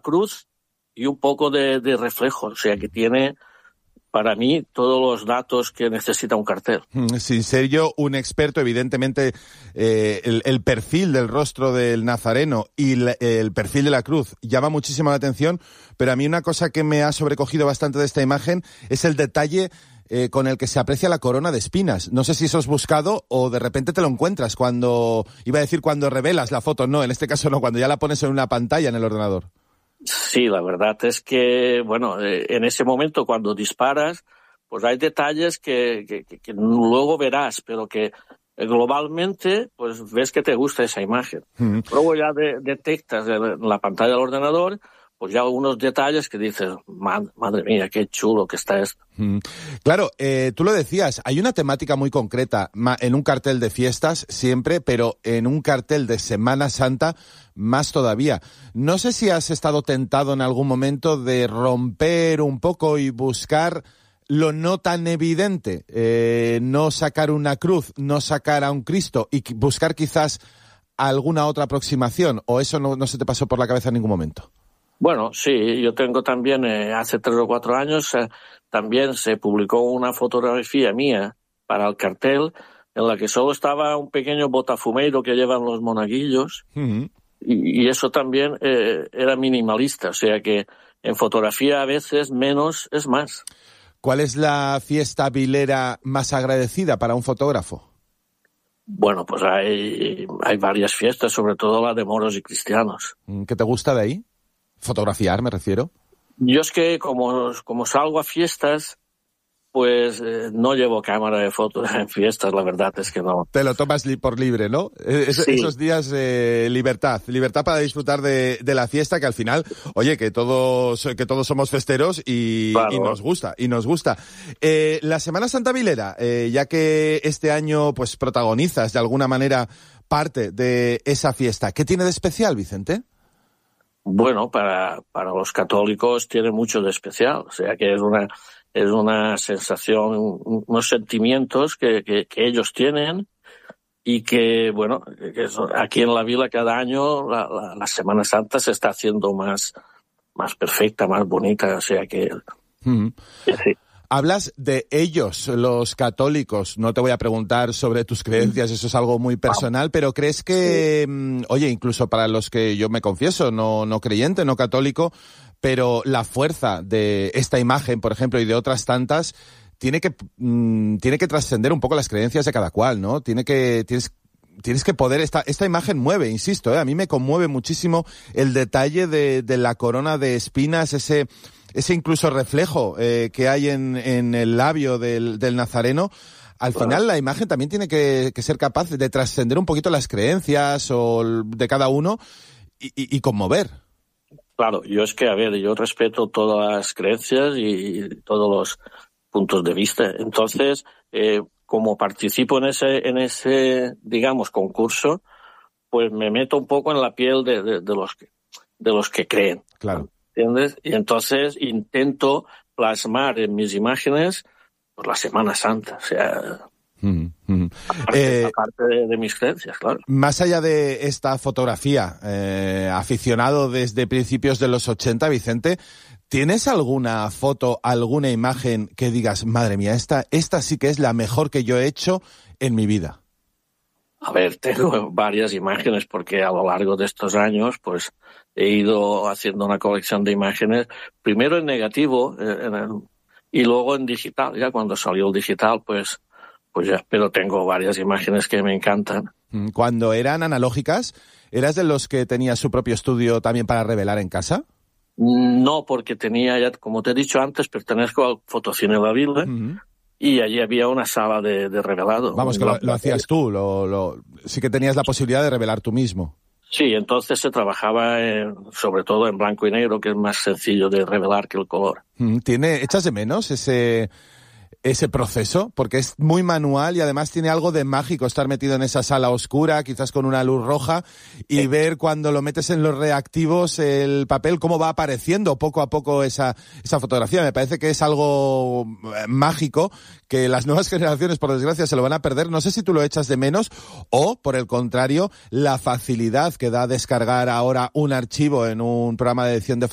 cruz y un poco de reflejo, o sea que tiene, para mí, todos los datos que necesita un cartel. Sin ser yo un experto, evidentemente, el perfil del rostro del Nazareno y el perfil de la cruz llama muchísimo la atención, pero a mí una cosa que me ha sobrecogido bastante de esta imagen es el detalle con el que se aprecia la corona de espinas. No sé si eso es buscado o de repente te lo encuentras cuando revelas la foto. No, en este caso no, cuando ya la pones en una pantalla en el ordenador. Sí, la verdad es que, bueno, en ese momento cuando disparas, pues hay detalles que luego verás, pero que globalmente, pues ves que te gusta esa imagen. Luego ya detectas en la pantalla del ordenador, pues ya unos detalles que dices, madre mía, qué chulo que está esto. Claro, tú lo decías, hay una temática muy concreta en un cartel de fiestas siempre, pero en un cartel de Semana Santa más todavía. No sé si has estado tentado en algún momento de romper un poco y buscar lo no tan evidente, no sacar una cruz, no sacar a un Cristo y buscar quizás alguna otra aproximación, o eso no se te pasó por la cabeza en ningún momento. Bueno, sí, yo tengo también, hace 3 o 4 años, también se publicó una fotografía mía para el cartel en la que solo estaba un pequeño botafumeiro que llevan los monaguillos, y eso también era minimalista, o sea que en fotografía a veces menos es más. ¿Cuál es la fiesta vilera más agradecida para un fotógrafo? Bueno, pues hay varias fiestas, sobre todo la de moros y cristianos. ¿Qué te gusta de ahí? Fotografiar, me refiero. Yo es que como salgo a fiestas, pues no llevo cámara de fotos en fiestas, la verdad es que no. Te lo tomas por libre, ¿no? Sí. Esos días libertad para disfrutar de la fiesta, que al final, oye, que todos somos festeros y, claro, y nos gusta. La Semana Santa vilera, ya que este año pues protagonizas de alguna manera parte de esa fiesta, ¿qué tiene de especial, Vicente? Bueno, para los católicos tiene mucho de especial, o sea que es una sensación, unos sentimientos que ellos tienen y que, bueno, que aquí en la vila cada año la Semana Santa se está haciendo más perfecta, más bonita, o sea que sí. Hablas de ellos, los católicos. No te voy a preguntar sobre tus creencias, eso es algo muy personal, pero ¿crees que, oye, incluso para los que yo me confieso, no creyente, no católico, pero la fuerza de esta imagen, por ejemplo, y de otras tantas, tiene que trascender un poco las creencias de cada cual, ¿no? Tienes que poder, esta imagen mueve, insisto, a mí me conmueve muchísimo el detalle de la corona de espinas, ese incluso reflejo que hay en el labio del Nazareno. Al final la imagen también tiene que ser capaz de trascender un poquito las creencias de cada uno y conmover. Claro, yo respeto todas las creencias y todos los puntos de vista. Entonces, como participo en ese digamos concurso, pues me meto un poco en la piel de los que creen. Claro. ¿Entiendes? Y entonces intento plasmar en mis imágenes pues la Semana Santa, o sea, aparte de mis creencias, claro. Más allá de esta fotografía, aficionado desde principios de los 80, Vicente, ¿tienes alguna foto, alguna imagen que digas, madre mía, esta sí que es la mejor que yo he hecho en mi vida? A ver, tengo varias imágenes porque a lo largo de estos años, pues he ido haciendo una colección de imágenes, primero en negativo y luego en digital. Ya cuando salió el digital, pues ya, pero tengo varias imágenes que me encantan. Cuando eran analógicas, ¿eras de los que tenía su propio estudio también para revelar en casa? No, porque tenía ya, como te he dicho antes, pertenezco al Fotocine La Vila. Y allí había una sala de revelado. Vamos, que lo hacías tú, sí que tenías la posibilidad de revelar tú mismo. Sí, entonces se trabajaba sobre todo en blanco y negro, que es más sencillo de revelar que el color. ¿Echas de menos ese proceso? Porque es muy manual y además tiene algo de mágico estar metido en esa sala oscura, quizás con una luz roja, y ver cuando lo metes en los reactivos el papel, cómo va apareciendo poco a poco esa fotografía. Me parece que es algo mágico que las nuevas generaciones, por desgracia, se lo van a perder. No sé si tú lo echas de menos o, por el contrario, la facilidad que da descargar ahora un archivo en un programa de edición de